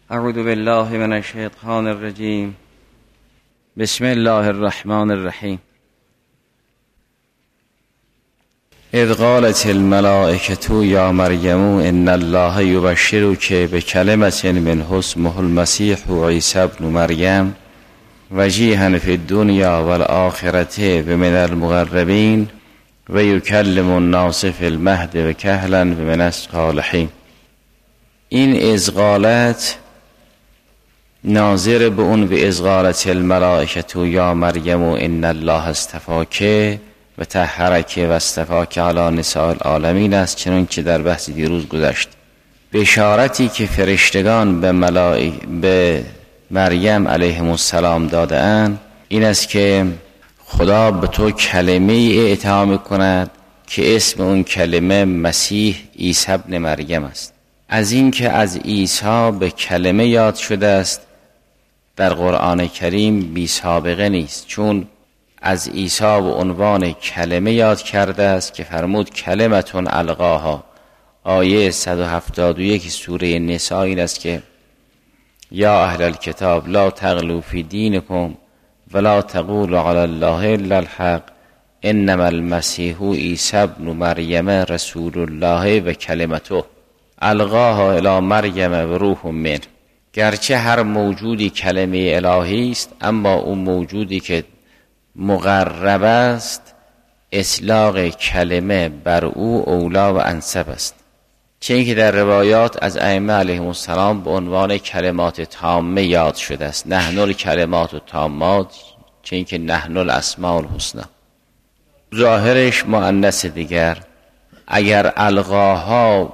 اعوذ بالله من الشیطان الرجیم. بسم الله الرحمن الرحیم. اذ قالت الملائکة یا مریم ان الله یبشرک بکلمة منه اسمه المسیح عیسی ابن مریم وجیها فی الدنیا والآخرة ومن المقربین و یکلم الناس فی المهد و کهلا و من الصالحین. این از قالت ناظر به اون به از قالت الملائکة یا مریم ان الله اصطفاک و طهرک و اصطفاک علی نساء العالمین است، چنان که در بحث دیروز گذشت. بشارتی که فرشتگان به مریم علیه السلام داده‌اند این است که خدا به تو کلمه اعطا می‌کند که اسم اون کلمه مسیح عیسی ابن مریم است. از این که از عیسی به کلمه یاد شده است در قرآن کریم بی سابقه نیست، چون از عیسی به عنوان کلمه یاد کرده است که فرمود کلمتون القاها. آیه 171 سوره نساء این است که یا اهل الکتاب لا تغلوا فی دینکم ولا تقولوا علی الله الا الحق انما المسیح عیسی ابن مریم رسول الله و کلمته القاها الی مریم و روح منه. گرچه هر موجودی کلمه الهی است، اما اون موجودی که مقرب است اطلاق کلمه بر او اولا و انسب است، چه اینکه در روایات از ائمه علیهم السلام به عنوان کلمات تامه یاد شده است. نحن الکلمات التامات، چه اینکه نحن الاسماء الحسنی. ظاهرش مؤنث دیگر. اگر القاها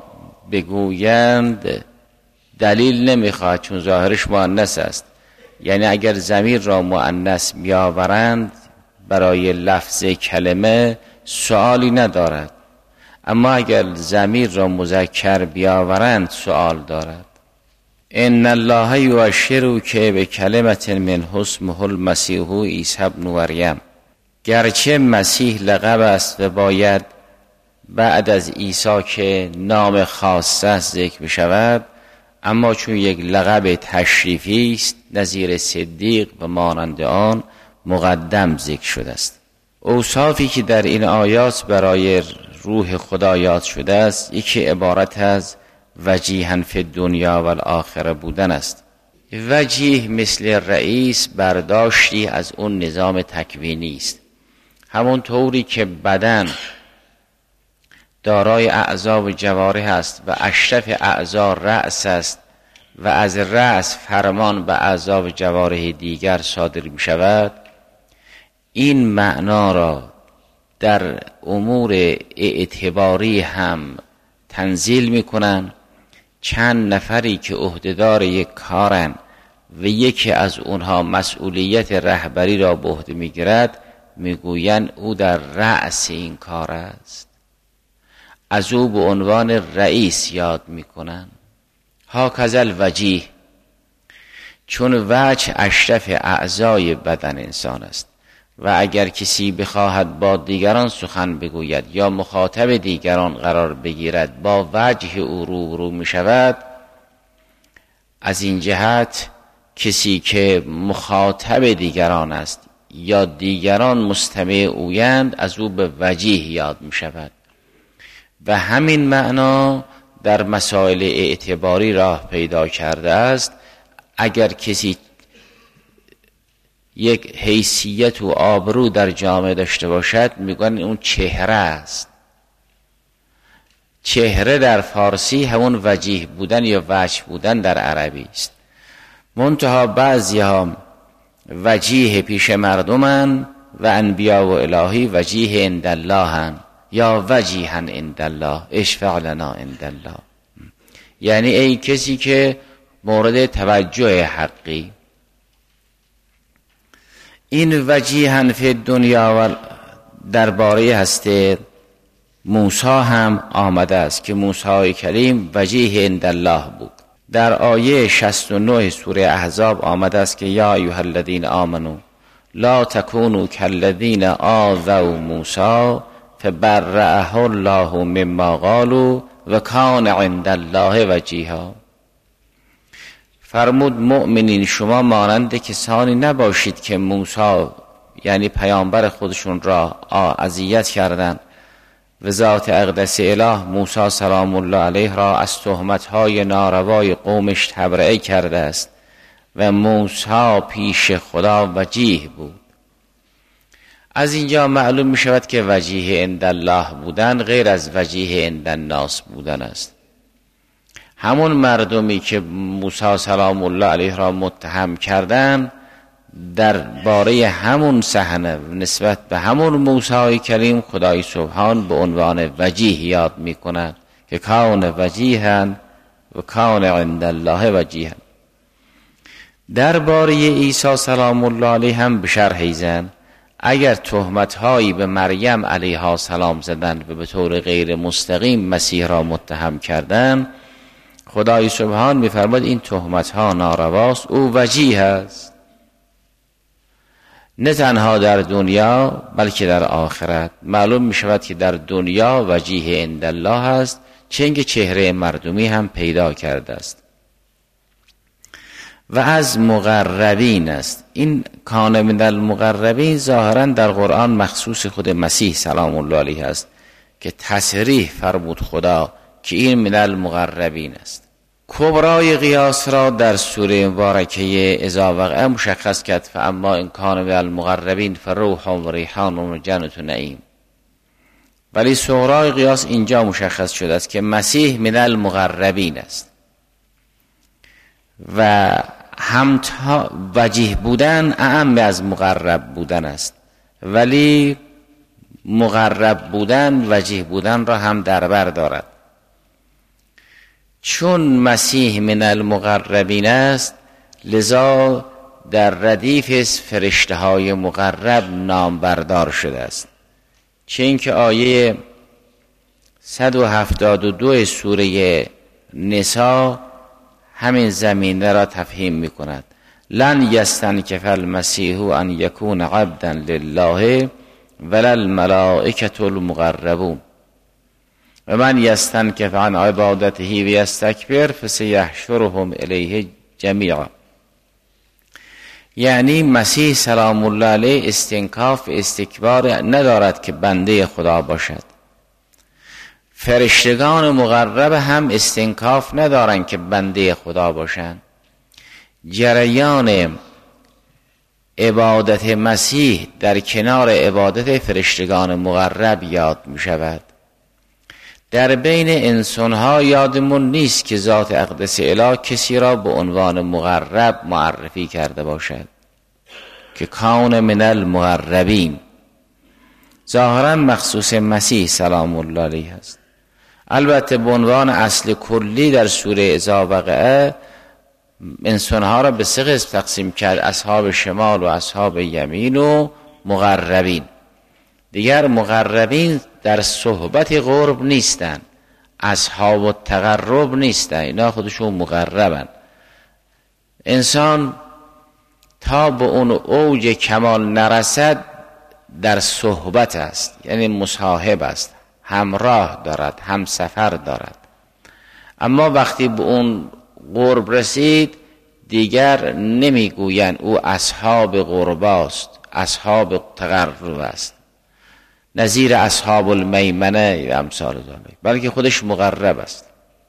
بگویند دلیل نمیخواد، چون ظاهرش مؤنث است. یعنی اگر ضمیر را مؤنث بیاورند برای لفظ کلمه سوالی ندارد، اما اگر ضمیر را مذکر بیاورند سوال دارد. ان الله یبشرک بکلمة منه اسمه المسیح عیسی ابن مریم. گرچه مسیح لقب است و باید بعد از عیسی که نام خاص است ذکر بشود، اما چون یک لقب تشریفی است نظیر صدیق و مانند آن مقدم ذکر شده است. اوصافی که در این آیات برای روح خدا یاد شده است، یکی عبارت از وجیها فی الدنیا و الاخره بودن است. وجیه مثل رئیس برداشتی از اون نظام تکوینی است. همون طوری که بدن دارای اعضا و جوارح است و اشرف اعضا رأس است و از رأس فرمان به اعضا و جوارح دیگر صادر می شود، این معنا را در امور اعتباری هم تنزیل می کنند. چند نفری که عهدهدار یک کارن و یکی از اونها مسئولیت رهبری را به عهده می گیرد، می گویند او در رأس این کار است، از او به عنوان رئیس یاد می کنند. هاکذا الوجیه، چون وجه اشرف اعضای بدن انسان است و اگر کسی بخواهد با دیگران سخن بگوید یا مخاطب دیگران قرار بگیرد با وجه او روبرو می شود، از این جهت کسی که مخاطب دیگران است یا دیگران مستمع اویند از او به وجیه یاد می شود. و همین معنا در مسائل اعتباری راه پیدا کرده است. اگر کسی یک حیثیت و آبرو در جامعه داشته باشد میگن اون چهره است. چهره در فارسی همون وجیه بودن یا وجه بودن در عربی است. منتها بعضی ها وجیه پیش مردمن و انبیا و الهی وجیه عند الله هن یا وجیها عند الله اشفع لنا عند الله. یعنی ای کسی که مورد توجه حقی. این وجیها فی الدنیا و درباره هست موسی هم آمده است که موسی کریم وجیه عند الله بود. در آیه 69 سوره احزاب آمده است که یا ایها الذین آمنوا لا تکونوا کالذین آذوا موسی فبرأه الله مما قالوا و کان عند الله وجیها. فرمود مؤمنین شما مانند کسانی نباشید که موسی یعنی پیامبر خودشون را اذیت کردند و ذات اقدس اله موسی سلام الله علیه را از تهمت‌های ناروای قومش تبرئه کرده است و موسی پیش خدا وجیه بود. از اینجا معلوم می شود که وجیه عند الله بودن غیر از وجیه عند الناس بودن است. همون مردمی که موسی سلام الله علیه را متهم کردند در باره همون صحنه نسبت به همون موسی کریم خدای سبحان به عنوان وجیه یاد می کند که کان وجیها و کان عند الله وجیها. در باره عیسی سلام الله علیه هم به شرح زن اگر تهمت‌هایی به مریم علیها السلام زدند و به طور غیر مستقیم مسیح را متهم کردند، خدای سبحان می‌فرماید این تهمت‌ها نارواست، او وجیه است، نه تنها در دنیا بلکه در آخرت. معلوم می‌شود که در دنیا وجیه عند الله است، چنگ چهره مردمی هم پیدا کرده است و از مقربین است. این کان من المقربین ظاهرا در قرآن مخصوص خود مسیح سلام الله علیه است که تصریح فرمود خدا که این من المقربین است. کبرای قیاس را در سوره مبارکه اذا وقع مشخص کرد فاما ان کان من المقربین فروح و ریحان و جنت نعیم، ولی صغرای قیاس اینجا مشخص شده است که مسیح من المقربین است و همتا وجیه بودن اعم از مقرب بودن است، ولی مقرب بودن وجیه بودن را هم در بر دارد. چون مسیح من المقربین است لذا در ردیف فرشته های مقرب نام بردار شده است، چه اینکه آیه 172 سوره نساء همین زمینه را تفهیم می کند. لن یستنکف المسیح ان یکون عبدا لله ولا الملائکة المقربون و من یستنکف عن عبادته و یستکبر فسیحشرهم الیه جمیعا. یعنی مسیح سلام الله علیه استنکاف استکبار ندارد که بنده خدا باشد. فرشتگان مقرب هم استنکاف ندارند که بنده خدا باشند. جریان عبادت مسیح در کنار عبادت فرشتگان مقرب یاد می شود. در بین انسانها یادمون نیست که ذات اقدس اله کسی را به عنوان مقرب معرفی کرده باشد که کان من المقربین. ظاهرا مخصوص مسیح سلام الله علیه است. البته به عنوان اصل کلی در سوره اذا وقع انسانها را به سه قسم تقسیم کرد: اصحاب شمال و اصحاب یمین و مقربین. دیگر مقربین در صحبت قرب نیستن، اصحاب و تقرب نیستن، اینا خودشون مقربن. انسان تا به اون اوج کمال نرسد در صحبت است، یعنی مصاحب است، همراه دارد، هم سفر دارد. اما وقتی به اون قرب رسید دیگر نمیگویند او اصحاب قرب است، اصحاب تقرب است، نظیر اصحاب المیمنه و امثال ذالک، بلکه خودش مقرب است.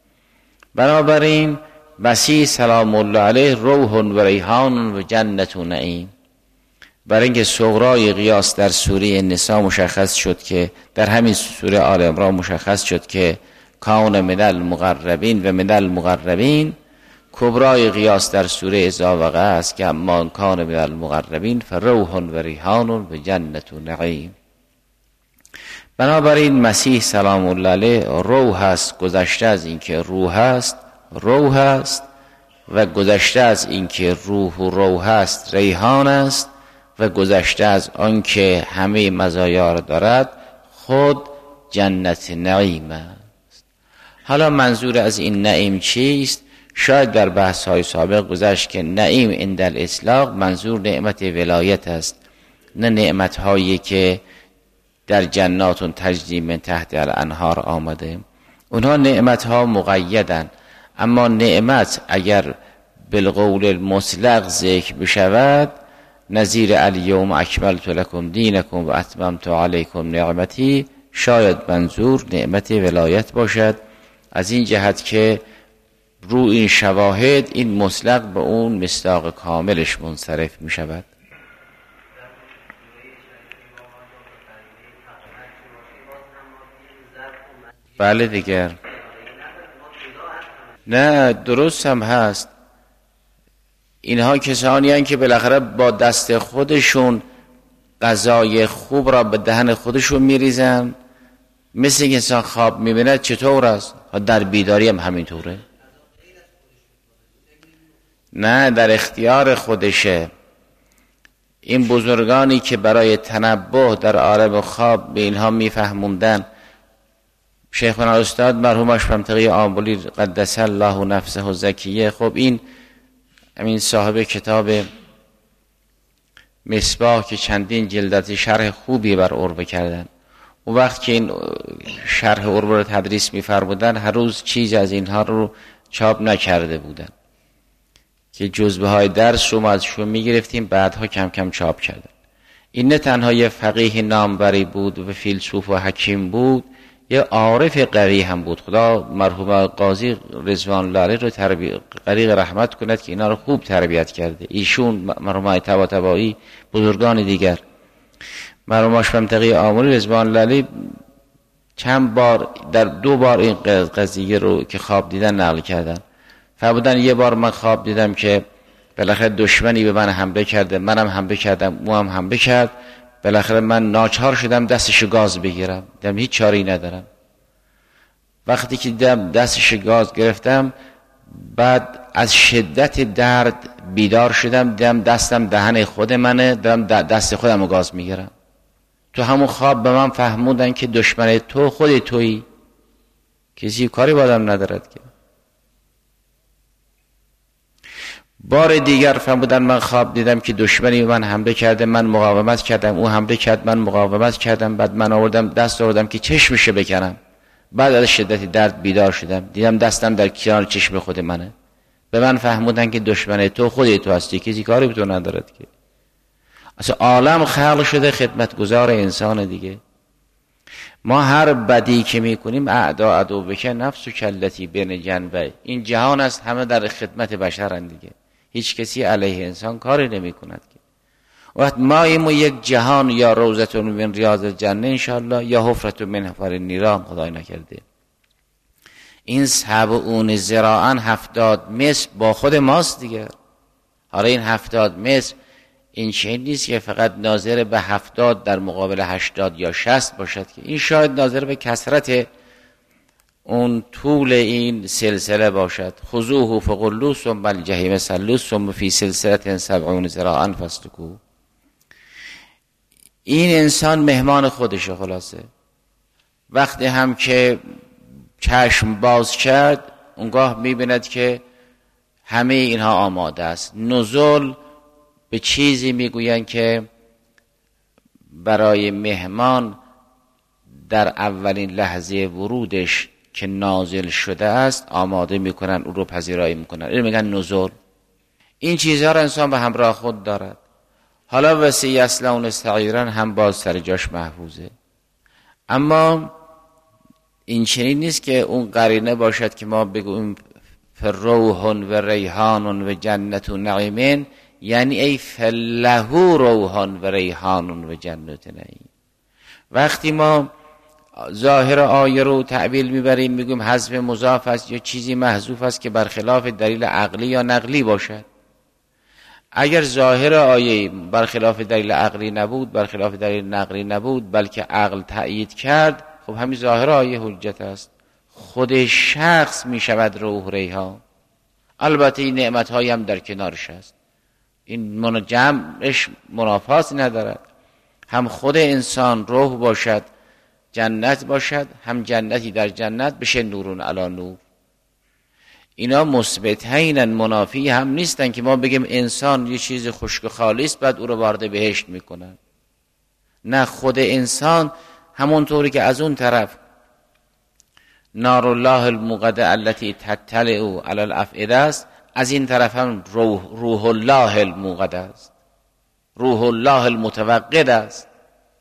بنابراین مسیح سلام الله علیه روح و ریحان و جنت و نعیم. برای اینکه صغرای قیاس در سوره نساء مشخص شد که در همین سوره آل عمران مشخص شد که کان من المقربین و من المقربین، کبرای قیاس در سوره اذا وقع است که اما کان من المقربین فروح و ریحان و جنت و نعیم. بنابراین مسیح سلام الله علیه روح است، گذشته از اینکه روح است روح است، و گذشته از اینکه روح و روح است ریحان است، و گذشته از آنکه همه مزایا را دارد خود جنت نعیم است. حالا منظور از این نعیم چیست؟ شاید در بحث های سابق گذشت که نعیم عند الاطلاق منظور نعمت ولایت است، نه نعمت هایی که در جنات تجری من تحت الانهار آمده. اونها نعمت ها مقیدن، اما نعمت اگر بالقول المطلق ذکر بشود، نظیر الیوم اکملت لکم دینکم و اتممت علیکم نعمتی، شاید منظور نعمت ولایت باشد، از این جهت که رو این شواهد این مطلق به اون مصداق کاملش منصرف می شود. بله دیگر، نه درست هم هست. اینها کسانی هستند که بالاخره با دست خودشون غذای خوب را به دهن خودشون میریزن. مثل اینکه انسان خواب میبیند چطور است؟ در بیداری هم همینطوره. نه، در اختیار خودشه. این بزرگانی که برای تنبه در عالم خواب به اینها میفهموندن، شیخنا استاد مرحوم اشفمتقی آملی قدس الله نفسه زکیه، خب این همین صاحب کتاب مصباح که چندین جلدت شرح خوبی بر عربه کردن، اون وقت که این شرح عربه رو تدریس می‌فرمودن هر روز چیز از اینها رو چاپ نکرده بودن که جزوه های درس رو ما ازشون میگرفتیم، بعدها کم کم چاپ کردن. این نه تنها یه فقیه نامبری بود و فیلسوف و حکیم بود، یه عارف قوی هم بود. خدا مرحوم قاضی رضوان الله علیه رو غریق رحمت کند که اینا رو خوب تربیت کرده. ایشون، مرحوم طباطبایی، بزرگان دیگر، مرحوم اشفمتقی آملی رضوان الله علیه چند بار در 2 بار این قضیه رو که خواب دیدن نقل کردن. فرمودن یه بار من خواب دیدم که بالاخره دشمنی به من حمله کرده، منم حمله کردم، او هم حمله کرد، بالاخره من ناچار شدم دستش گاز بگیرم، دیدم هیچ چاری ندارم. وقتی که دیدم دستش گاز گرفتم، بعد از شدت درد بیدار شدم، دیدم دستم دهن خود منه، دارم دست خودم رو گاز میگیرم. تو همون خواب به من فهموندن که دشمن تو خودی تویی، کسی کاری با آدم ندارد که. بار دیگر فرمودن من خواب دیدم که دشمنی به من حمله کرده، من مقاومت کردم، او حمله کرد، من مقاومت کردم، بعد من دست آوردم که چشمش بکنم، بعد از شدت درد بیدار شدم، دیدم دستم در کنار چشم خود منه. به من فهمودن که دشمن تو خودی تو هستی، کسی کاری به تو ندارد که. اصلا عالم خلق شده خدمتگزار انسان دیگه. ما هر بدی که میکنیم اعدا عدو بکن نفس و کلتی بین جنبه، این جهان است، همه در خدمت بشرند دیگه، هیچ کسی علیه انسان کاری نمی کند که. وقت ما ایمو یک جهان یا روزتون من ریاض الجنه انشاءالله یا حفرتون من حفر النیران، خدای نکرده. این 70 ذراعاً 70 متر با خود ماست دیگه. حالا این 70 متر این چه نیست که فقط ناظر به 70 در مقابل 80 یا 60 باشد که این شاید ناظر به کثرت اون طول این سلسله باشد. خذوه فغلوه ثم الجحیم صلوه ثم فی سلسله 70 ذراعاً فاسلکوه. این انسان مهمان خودشه. خلاصه وقتی هم که چشم باز کرد اونگاه میبیند که همه اینها آماده است. نزول به چیزی میگوین که برای مهمان در اولین لحظه ورودش که نازل شده است آماده میکنن، او رو پذیرایی میکنن، این میگن نزول. این چیزها را انسان به همراه خود دارد. حالا وسیع اصلا استغیرن هم باز سر جاش محفوظه، اما این چنین نیست که اون قرینه باشد که ما بگویم فروح و ریحان و جنت و نعیمین، یعنی ای فله روح و ریحان و جنت نعیم. وقتی ما ظاهر آیه رو تعبیل میبریم میگویم حذف مضاف است یا چیزی محذوف است که برخلاف دلیل عقلی یا نقلی باشد. اگر ظاهر آیه برخلاف دلیل عقلی نبود، برخلاف دلیل نقلی نبود، بلکه عقل تأیید کرد، خب همین ظاهر آیه حجت است. خود شخص میشود روح ریحان. البته این نعمت هایی هم در کنارش است، این جمعش منافاتی ندارد. هم خود انسان روح باشد، جنت باشد، هم جنتی در جنت بشه نورون علی نور. اینا مثبتین، منافی هم نیستن که ما بگیم انسان یه چیز خشک و خالی است بعد او رو وارد بهشت میکنن. نه، خود انسان همونطوری که از اون طرف نار الله الموقده التي تطلع علی الافئده است، از این طرف هم روح الله الموقد است، روح الله المتوقد است،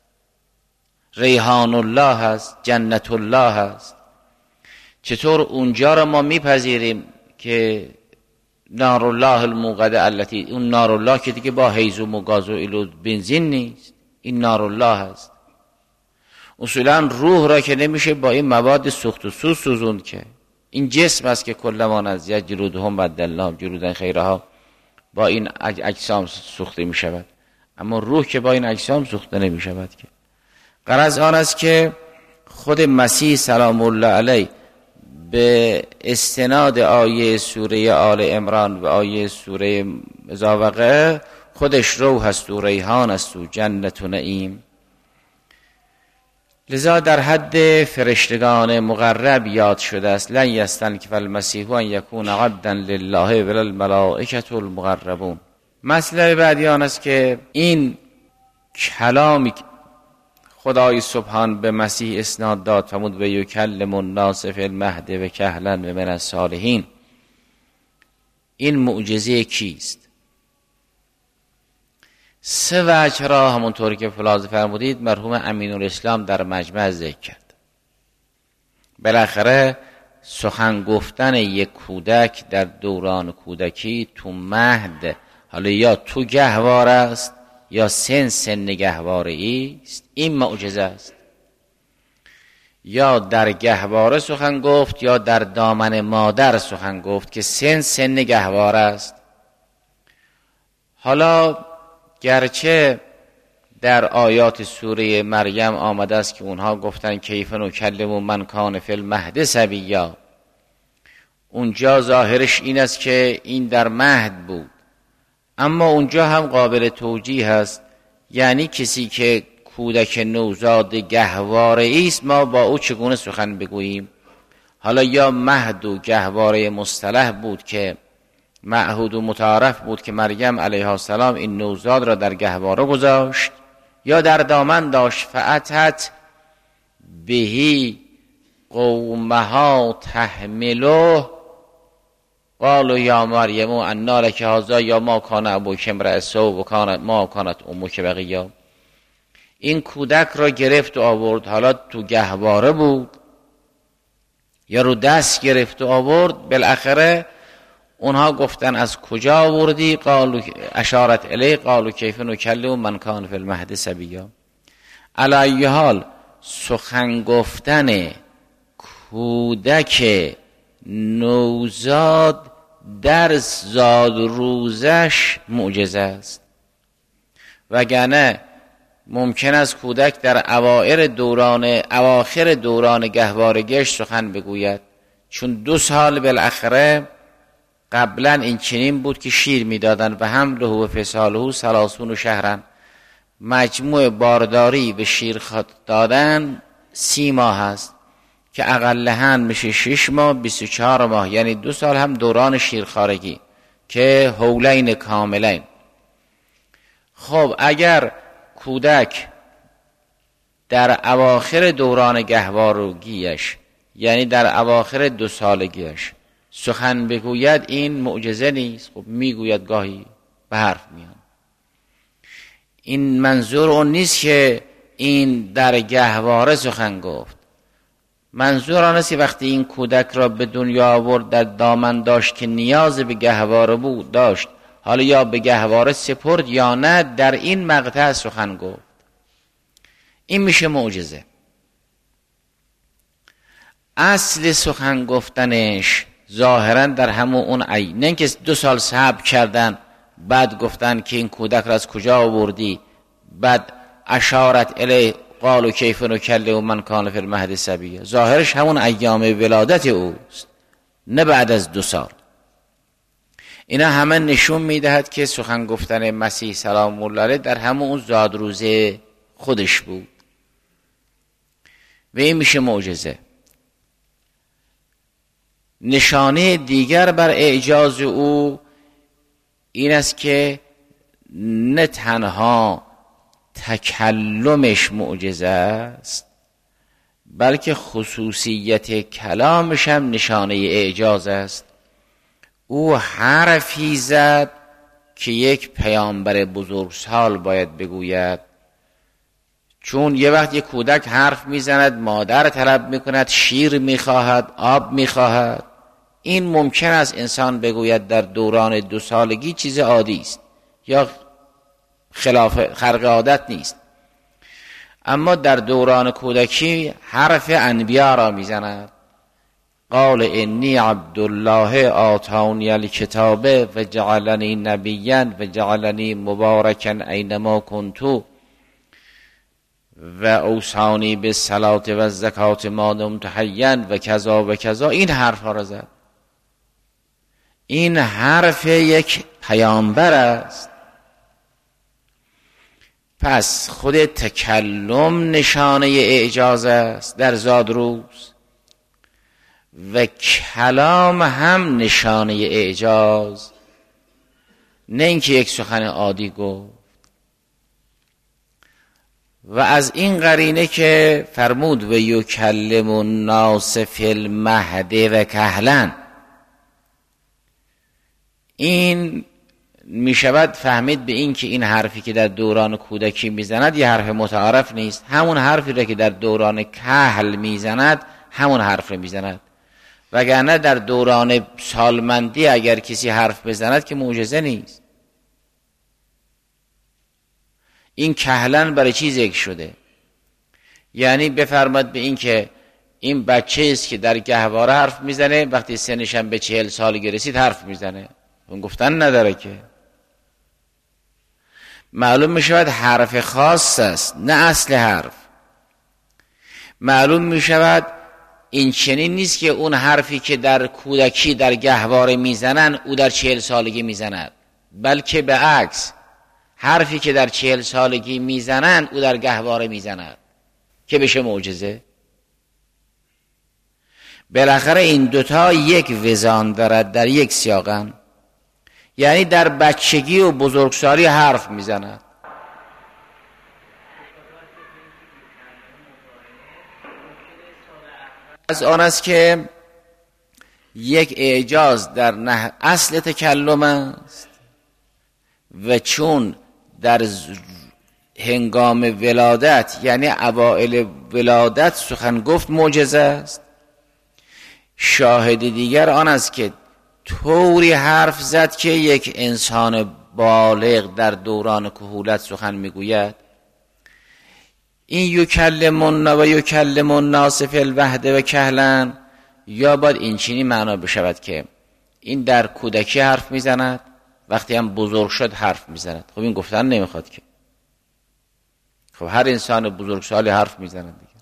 ریحان الله است، جنت الله است. چطور اونجا را ما میپذیریم که نار الله الموقد التي، اون نار الله که دیگه با هیزم و گاز و ایلود بنزین نیست، این نار الله است. اصولا روح را که نمیشه با این مواد سوخت و سوز سوزوند، که این جسم است که کلما نضجت جلودهم بدلناهم جلودا غیرها، با این اجسام سوخته می شود، اما روح که با این اجسام سوخته نمی شود. که غرض آن است که خود مسیح سلام الله علیه به استناد آیه سوره آل عمران و آیه سوره اذا وقع خودش روح است و ریحان است و جنت و نعیم. لذا در حد فرشتگان مقرب یاد شده است لن یستنکف المسیح ان یکون عبدا لله ولا الملائکة المقربون. مسئله بعدی آن است که این کلامی خدای سبحان به مسیح اسناد داد فرمود و یکلم الناس فی المهد و کهلا و من الصالحین، این معجزه کیست؟ سه وجه را همونطوری که فلازه فرمودید مرحوم امین الاسلام در مجمع ذکر کرد. بالاخره سخن گفتن یک کودک در دوران کودکی تو مهد، حالا یا تو گهواره است یا سن گهواره است، این معجزه است. یا در گهواره سخن گفت یا در دامن مادر سخن گفت که سن گهواره است. حالا گرچه در آیات سوره مریم آمده است که اونها گفتن کیف نکلم من کان فی المهد صبیا، اونجا ظاهرش این است که این در مهد بود، اما اونجا هم قابل توجیه است، یعنی کسی که کودک نوزاد گهواره است ما با او چگونه سخن بگوییم؟ حالا یا مهد و گهواره مصطلح بود که معهود و متعارف بود که مریم علیها السلام این نوزاد را در گهواره گذاشت، یا در دامن داشت. فأتت بهی قومها تحمله قالوا یا مریم انا لک هذا یا ما کان ابوک امرأ سوء و ما کانت امک بغیا. این کودک را گرفت و آورد، حالا تو گهواره بود یا رو دست گرفت و آورد. بالاخره اونها گفتن از کجا آوردی؟ قالوا اشارت الیه قالوا کیف نکلم من کان فی المهد صبیا. علی ای حال سخن گفتن کودک نوزاد در زاد روزش معجزه است، وگرنه ممکن است کودک در اواخر دوران گهوارگیش سخن بگوید، چون 2 سال بالاخره قبلا این چنین بود که شیر میدادن و حمله و فصاله 30 شهرا، مجموع بارداری به شیر دادن 30 ماه است که اقلهن میشه 6 ماه 24 ماه، یعنی 2 سال هم دوران شیرخوارگی که حولین کاملین. خب اگر کودک در اواخر دوران گهوارگیش، یعنی در اواخر 2 سالگیش سخن بگوید، این معجزه نیست؟ خب میگوید، گاهی به حرف میان. این منظور اون نیست که این در گهواره سخن گفت، منظور آن است که وقتی این کودک را به دنیا آورد در دامن داشت که نیاز به گهواره بود داشت، حالا یا به گهواره سپرد یا نه، در این مقطع سخن گفت، این میشه معجزه. اصل سخن گفتنش ظاهرا در همون اون نه اینکه 2 سال صبر کردن بعد گفتن که این کودک را از کجا آوردی، بعد اشارت الیه قالوا کیف نکلم من کان فی المهد صبیا، ظاهرش همون ایام ولادت اوست نه بعد از 2 سال. اینا همه نشون میدهد که سخن گفتن مسیح سلام الله علیه در همون اون زادروزه خودش بود و این میشه معجزه. نشانه دیگر بر اعجاز او این است که نه تنها تکلمش معجزه است، بلکه خصوصیت کلامش هم نشانه اعجاز است. او حرفی زد که یک پیامبر بزرگسال باید بگوید. چون یه وقت یک کودک حرف میزند، مادر طلب میکند، شیر میخواهد، آب میخواهد. این ممکن است انسان بگوید در دوران 2 سالگی چیز عادی است یا خلاف خرق عادت نیست، اما در دوران کودکی حرف انبیا را میزند. قال انی عبدالله آتانی الکتاب و جعلنی نبیا و جعلنی مبارکا اینما کنتو و اوصانی بالصلاة و الزکات ما دمت حیا و کذا و کذا. این حرف ها را زد. این حرف یک پیامبر است. پس خود تکلم نشانه اعجاز است در زادروز و کلام هم نشانه اعجاز، نه اینکه یک سخن عادی گفت. و از این قرینه که فرمود و یکلم الناس فی المهد و کهلا، این می شود فهمید به این که این حرفی که در دوران کودکی میزند یه حرف متعارف نیست. همون حرفی را که در دوران کهل میزند همون حرف را میزند، وگرنه در دوران سالمندی اگر کسی حرف بزند که معجزه نیست. این کهلن برای چی ذکر شده؟ یعنی بفرماد به این که این بچه است که در گهواره حرف میزنه، وقتی سنش هم به 40 سال رسید حرف میزنه. اون گفتن نداره که. معلوم میشود حرف خاص است، نه اصل حرف. معلوم میشود این چنین نیست که اون حرفی که در کودکی در گهواره میزنن او در 40 سالگی میزند، بلکه به عکس، حرفی که در 40 سالگی میزنن او در گهواره میزند که بشه معجزه. بالاخره این دوتا یک وزان دارد، در یک سیاقن. یعنی در بچگی و بزرگسالی حرف میزند. از آن است که یک اعجاز در اصل تکلم است و چون در هنگام ولادت یعنی اوائل ولادت سخن گفت معجزه است. شاهد دیگر آن است که طوری حرف زد که یک انسان بالغ در دوران کهولت سخن میگوید. این یکلمون و یکلمون ناس فی الوهد و کهلا، یا باید این چینی معنا بشود که این در کودکی حرف میزند، وقتی هم بزرگ شد حرف میزند. خب این گفتن نمیخواد که. خب هر انسان بزرگسالی حرف میزند دیگر.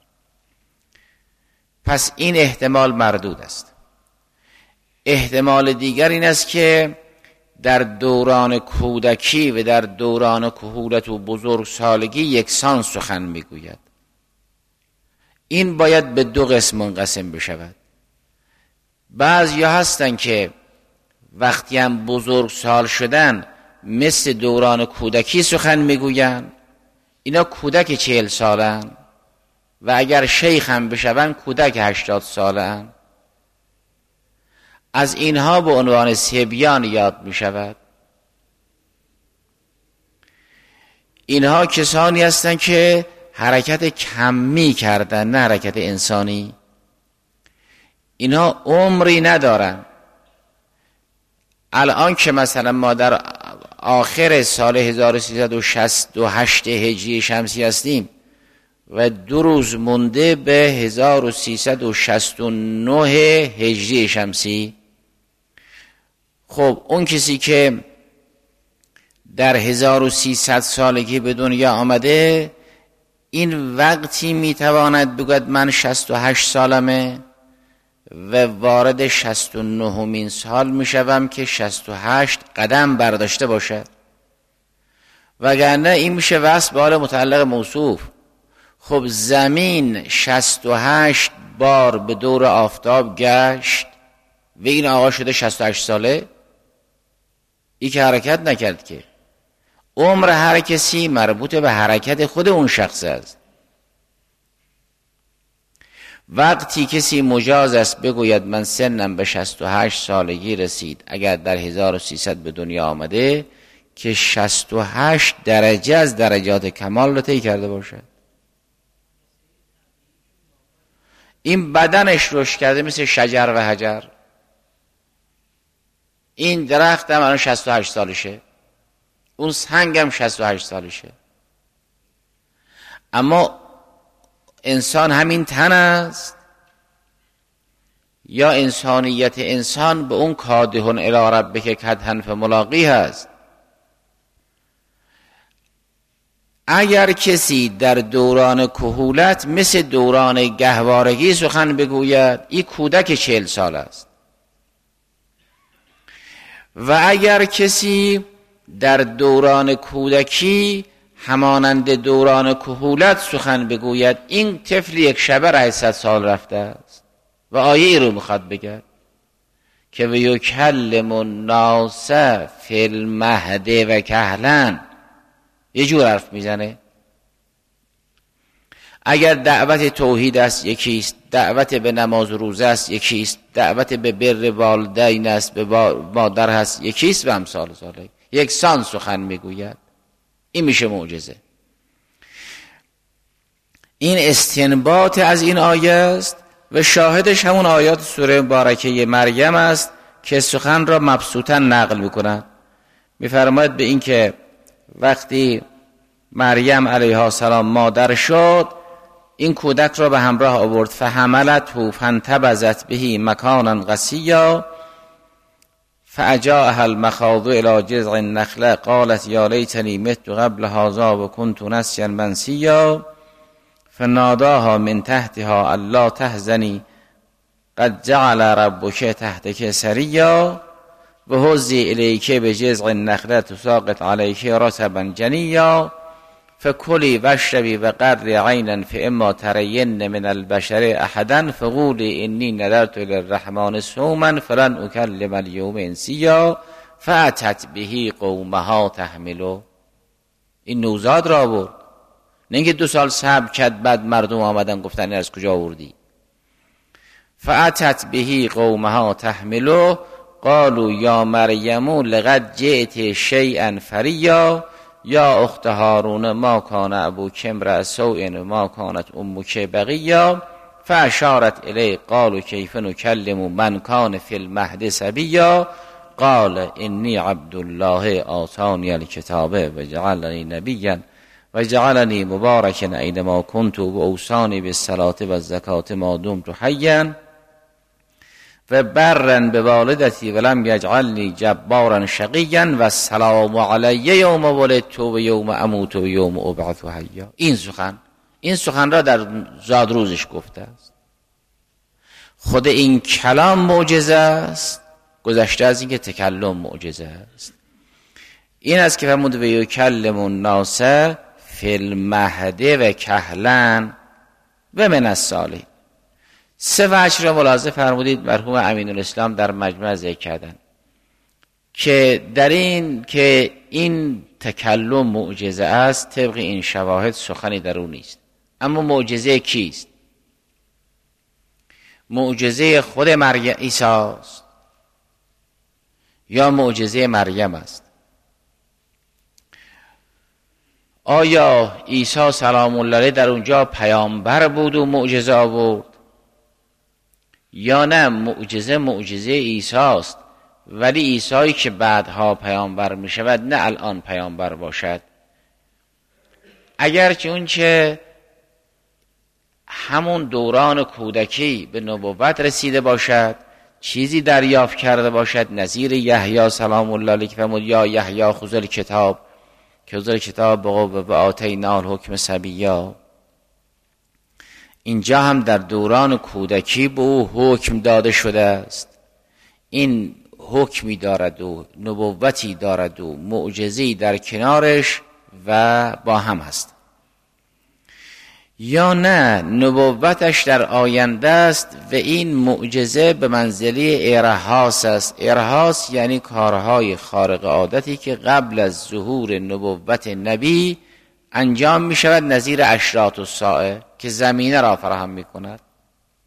پس این احتمال مردود است. احتمال دیگر این است که در دوران کودکی و در دوران کهولت و بزرگسالگی یکسان سخن میگوید. این باید به 2 قسم منقسم بشود. بعضیا هستن که وقتی هم بزرگسال شدن مثل دوران کودکی سخن میگویند. اینا کودک 40 سالن و اگر شیخ هم بشون کودک 80 سالن. از اینها به عنوان صبیان یاد می شود. اینها کسانی هستند که حرکت کمی کردن، نه حرکت انسانی. اینها عمری ندارن. الان که مثلا ما در آخر سال 1368 هجری شمسی هستیم و 2 روز مونده به 1369 هجری شمسی، خب اون کسی که در 1300 سالگی به دنیا آمده، این وقتی میتواند بگوید من 68 سالمه و وارد 69مین سال میشوم که 68 قدم برداشته باشد، وگرنه این میشه وصف به حال متعلق موصوف. خب زمین 68 بار به دور آفتاب گشت و این آقا شده 68 ساله. این که حرکت نکرد که. عمر هر کسی مربوط به حرکت خود اون شخص است. وقتی کسی مجاز است بگوید من سنم به 68 سالگی رسید، اگر در 1300 به دنیا آمده، که 68 درجه از درجات کمال را طی کرده باشد. این بدنش رشد کرده مثل شجر و حجر. این درخت هم الان 68 سالشه، اون سنگ هم 68 سالشه. اما انسان همین تن است یا انسانیت انسان به اون کادحون الی ربک کدحن فملاقیه هست؟ اگر کسی در دوران کهولت مثل دوران گهوارگی سخن بگوید، این کودک 40 سال است. و اگر کسی در دوران کودکی همانند دوران کهولت سخن بگوید، این طفل یک شبه 800 سال رفته است. و آیه ای رو میخواد بگه که و یکلم الناس فی المهد و کهلا، یه جور حرف میزنه. اگر دعوت توحید است یکیست، دعوت به نماز و روزه است یکیست، دعوت به بر والدین است، به مادر هست یکیست و امثال ذالک، یکسان سخن میگوید. این میشه معجزه. این استنباط از این آیه است و شاهدش همون آیات سوره مبارکه مریم است که سخن را مبسوطا نقل میکنند. میفرماید به این که وقتی مریم علیها السلام مادر شد، این کودک را به همراه آورد، فحملته فانتبذت به مکانا قصیا فاجاءها المخاض الى جذع النخله قالت یا لیتنی مت قبل هذا و کنت نسیا منسیا فناداها من تحتها الا تحزنی قد جعل ربک تحتک سریا و هزی الیک بجذع النخله تساقط علیک رطبا جنیا فکلی واشربی وقرری عینا فاما ترین من البشر احدا فقولی انی نذرت للرحمن صوما فلن اکلم اليوم انسیا فاتت به قومها تحملو. این نوزاد را برد، نه اینکه 2 سال صبر کرد بعد مردم آمدن گفتن از کجا آوردی. فاتت به قومها تحملو قالوا یا مریم لقد جئت شیئا فریا یا اخت هارون ما کان ابوک امرأ سوء ما کانت امک بغیا فاشارت الیه قالوا کیف نکلم من کان فی المهد صبیا قال انی عبد الله آتانی الکتاب و جعلنی نبیا و جعلنی مبارکا اینما کنت و اوصانی بالصلاة و الزکاة ما دمت حیا و برن به والدتی ولم یجعلنی جبارا شقیا و السلام علی یوم ولدت و یوم اموت و یوم ابعث حیا. این سخن را در زادروزش گفته است. خود این کلام معجزه است، گذشته از این که تکلم معجزه است. این است که فرمود و یکلم الناس فی المهد و کهلا و من الصالحین. 3 وجه را ملاحظه فرمودید مرحوم امین الاسلام در مجمع ذکر کردن که در این که این تکلم معجزه است، طبق این شواهد سخنی در اون نیست. اما معجزه کیست؟ معجزه خود مریم عیسی است یا معجزه مریم است؟ آیا عیسی سلام الله علیه در اونجا پیامبر بود و معجزه آورد، یا نه معجزه عیسی است ولی عیسی که بعدها پیامبر می شود نه الان پیامبر باشد؟ اگرچه اون که همون دوران کودکی به نبوت رسیده باشد، چیزی دریافت کرده باشد نظیر یحیی سلام الله علیه که فرمود یا یحیی خذ الکتاب که خذ الکتاب و آتینا الحکم صبیا، اینجا هم در دوران کودکی به او حکم داده شده است. این حکمی دارد و نبوتی دارد و معجزه‌ای در کنارش و با هم هست. یا نه نبوتش در آینده است و این معجزه به منزله ارهاس است. ارهاس یعنی کارهای خارق عادتی که قبل از ظهور نبوت نبی انجام می شود، نظیر اشراط الساعه که زمینه را فراهم می کند.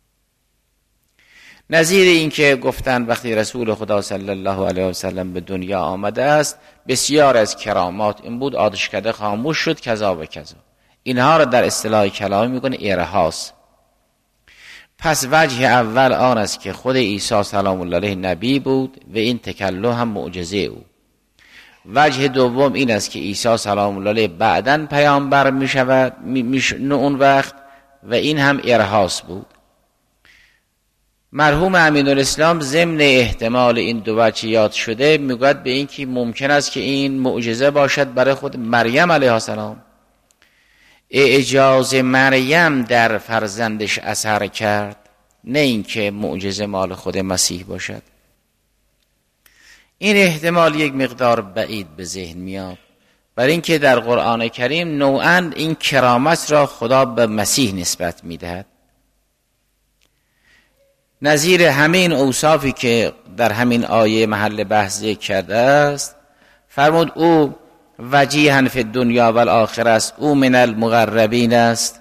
نظیر این که گفتن وقتی رسول خدا صلی الله علیه و سلم به دنیا آمده است بسیار از کرامات این بود آتشکده خاموش شد کذا و کذا. اینها را در اصطلاح کلامی میکنه ارهاس. پس وجه اول آن است که خود عیسی سلام الله علیه نبی بود و این تکلم هم معجزه او. وجه دوم این است که عیسی سلام الله علیه بعداً پیامبر می شود اون وقت و این هم ارهاس بود. مرحوم امین‌الاسلام ضمن احتمال این دو وجه یاد شده میگوید به این که ممکن است که این معجزه باشد برای خود مریم علیه السلام. اعجاز مریم در فرزندش اثر کرد، نه اینکه معجزه مال خود مسیح باشد. این احتمال یک مقدار بعید به ذهن میاد، برای اینکه در قرآن کریم نوعاً این کرامت را خدا به مسیح نسبت میدهد. نظیر همین اوصافی که در همین آیه محل بحث ذکر کرده است، فرمود او وجیها فی الدنیا و الاخره است، او من المقربین است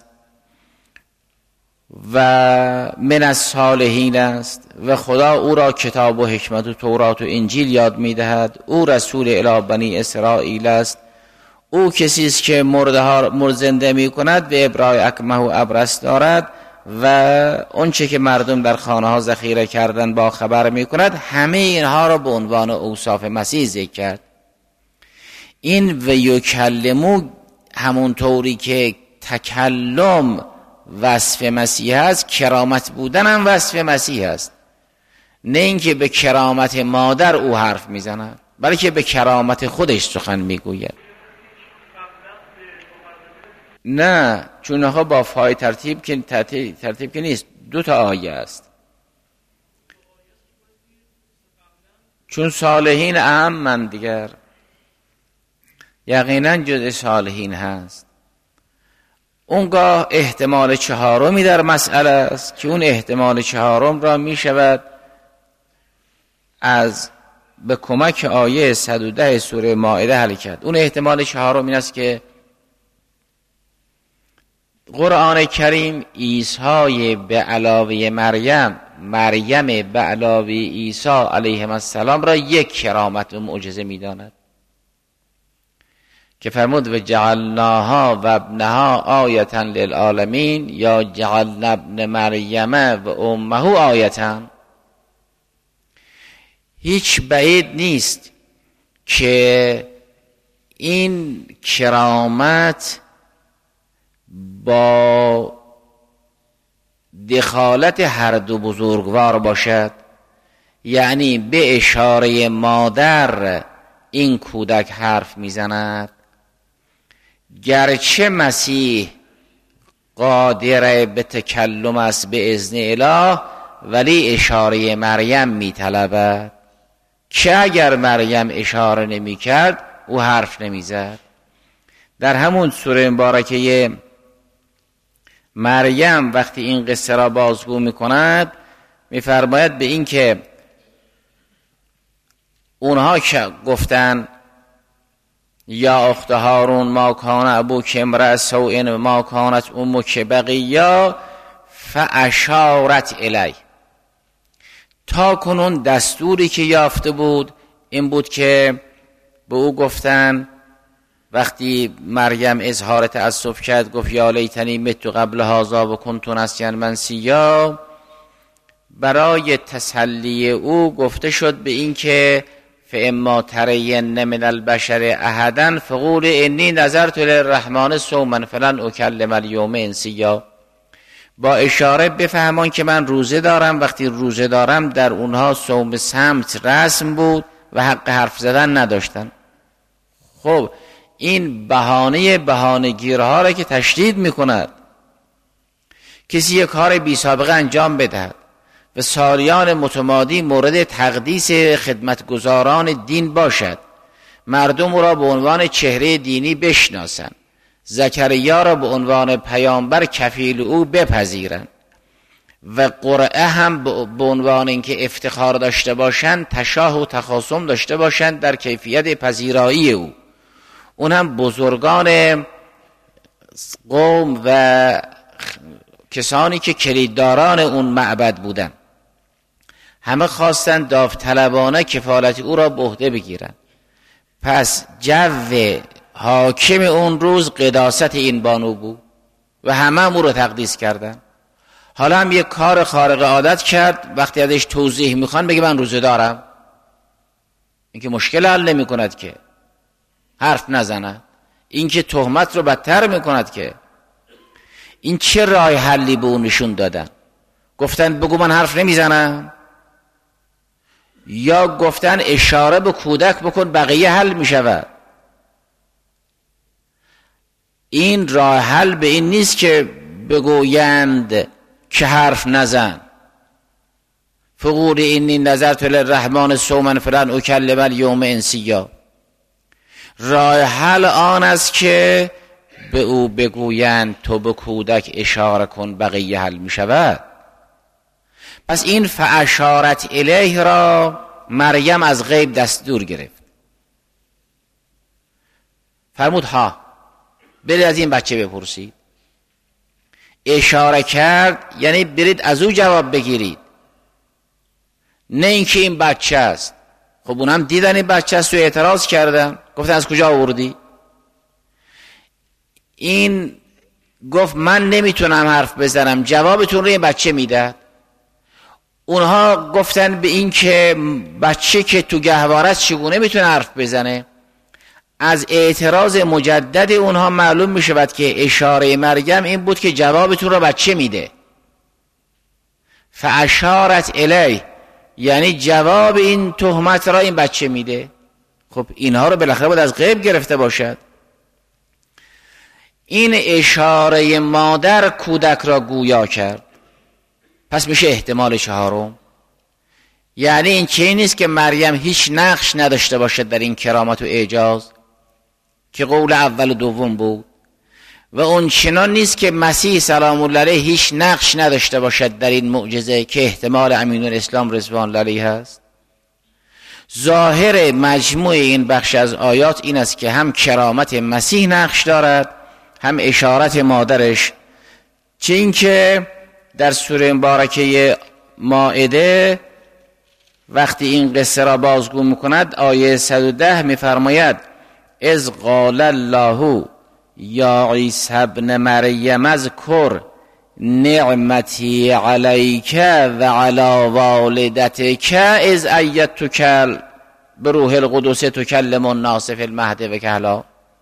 و من الصالحین است و خدا او را کتاب و حکمت و تورات و انجیل یاد میدهد. او رسول الی بنی اسرائیل است. او کسی است که مرده زنده می کند و ابرای اکمه و ابرص دارد و اونچه که مردم در خانه ها ذخیره کردن با خبر می کند. همه اینها را به عنوان اوصاف مسیح ذکر کرد. این و یکلمو همون طوری که تکلم وصف مسیح است، کرامت بودن هم وصف مسیح است. نه اینکه به کرامت مادر او حرف میزند، بلکه به کرامت خودش سخن میگوید. نه، چون آقا با فای ترتیب که نیست، دو تا آیه است. چون صالحین اهم من دیگر یقینا جز صالحین هست. اونگاه احتمال چهارمی در مسئله است که اون احتمال چهارم را می شود از به کمک آیه 110 سوره مائده حل کرد. اون احتمال چهارم این است که قرآن کریم عیسی به علاوه مریم به علاوه عیسی علیه السلام را یک کرامت و معجزه می داند که فرمود و جعلناها و ابنها آیتا للعالمین یا جعلنا ابن مریم و امه آیتا. هیچ بعید نیست که این کرامت با دخالت هر دو بزرگوار باشد، یعنی به اشاره مادر این کودک حرف میزند. گرچه مسیح قادر به تکلم است به اذن اله، ولی اشاره مریم میطلبد که اگر مریم اشاره نمی کرد او حرف نمی زد. در همون سوره مبارکه مریم وقتی این قصه را بازگو می کند می فرماید به این که اونها که گفتن یا اخت هارون ما کان ابوک امرأ سوء و ما کانت امک بغیا فاشارت الی، تا کنون دستوری که یافته بود این بود که به او گفتن وقتی مریم اظهار تأسف کرد گفت یا لیتنی مت قبل هذا و کنت نسیا منسیا، برای تسلی او گفته شد به این که فاما ترین من البشر احدا فقول انی نذرت للرحمن صوما فلن اکلم اليوم انسیا. با اشاره بفهمان که من روزه دارم، وقتی روزه دارم در اونها صوم سمت رسم بود و حق حرف زدن نداشتن. خب این بهانه‌گیرها را که تشدید میکند. کسی یک کار بی سابقه انجام بدهد و سالیان متمادی مورد تقدیس خدمتگزاران دین باشد، مردم را به عنوان چهره دینی بشناسند، زکریا را به عنوان پیامبر کفیل او بپذیرند و قرعه هم به عنوان اینکه افتخار داشته باشند تشاه و تخاصم داشته باشند در کیفیت پذیرایی او، اون هم بزرگان قوم و کسانی که کلیدداران اون معبد بودن. همه خواستن داوطلبانه کفالت او را به عهده بگیرن. پس جو حاکم اون روز قداست این بانو بود و همه او را تقدیس کردن. حالا هم یک کار خارق عادت کرد، وقتی ازش توضیح میخوان بگه من روزه دارم. این که مشکل حل نمی کند که حرف نزند، این که تهمت رو بدتر میکند. که این چه راه حلی به اون نشون دادن؟ گفتن بگو من حرف نمیزنم، یا گفتن اشاره به کودک بکن بقیه حل میشود؟ این راه حل به این نیست که بگویند که حرف نزن. فقول اینی نظرت للرحمن صوما فلن اکلم الیوم انسیا. راه حل آن است که به او بگویند تو به کودک اشاره کن بقیه حل می شود. پس این فاشارت الیه را مریم از غیب دستور گرفت، فرمود ها برید از این بچه بپرسید. اشاره کرد یعنی برید از او جواب بگیرید، نه اینکه این بچه است. خب اونم دیدن این بچه است و اعتراض کردن، گفتن از کجا آوردی؟ این گفت من نمیتونم حرف بزنم، جوابتون رو این بچه میده. اونها گفتن به این که بچه که تو گهواره است چگونه میتونه حرف بزنه؟ از اعتراض مجدد اونها معلوم میشود که اشاره مریم این بود که جوابتون رو بچه میده. فاشارت الیه یعنی جواب این تهمت را این بچه میده. خب اینها رو بالاخره باید از غیب گرفته باشد. این اشاره مادر کودک را گویا کرد، پس میشه احتمال چهارم. یعنی این چه نیست که مریم هیچ نقش نداشته باشد در این کرامت و اعجاز که قول اول و دوم بود، و اون چنان نیست که مسیح سلام الله علیه هیچ نقش نداشته باشد در این معجزه که احتمال امین الاسلام رضوان الله علیه هست. ظاهر مجموع این بخش از آیات این است که هم کرامت مسیح نقش دارد، هم اشارت مادرش. چه این که در سوره مبارکه مائده وقتی این قصه را بازگو میکند آیه 110 میفرماید اذ قال الله یا عیسی ابن مریم اذکر نعمتی علیک و علی والدتک اذ ایدتک بروح القدس تکلم الناس فی المهد و کهلا.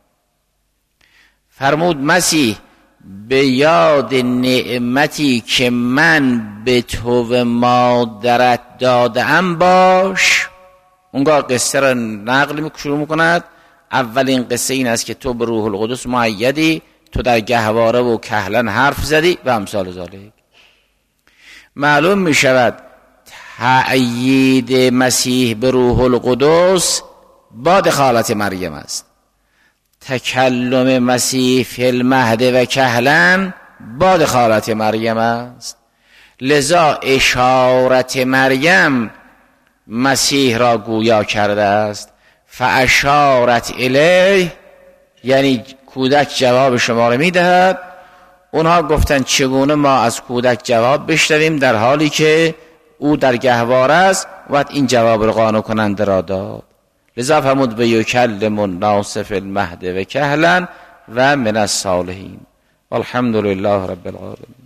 فرمود مسیح به یاد نعمتی که من به تو و مادرت دادم باش. اونگاه قصه را نقل شروع میکند. اولین قصه این است که تو به روح القدس مؤیدی، تو در گهواره و کهلن حرف زدی و امثال ذالک. معلوم می شود تأیید مسیح به روح القدس با دخالت مریم است، تکلم مسیح فی المهد و کهلن با دخالت مریم است. لذا اشارت مریم مسیح را گویا کرده است. فاشارت الیه یعنی کودک جواب شما را میدهد. اونها گفتن چگونه ما از کودک جواب بشنویم در حالی که او در گهواره است؟ و این جواب را قانع کننده را داد. لذا فرمود به یکلم الناس فی المهد و کهلا و من الصالحین. والحمد لله رب العالمین.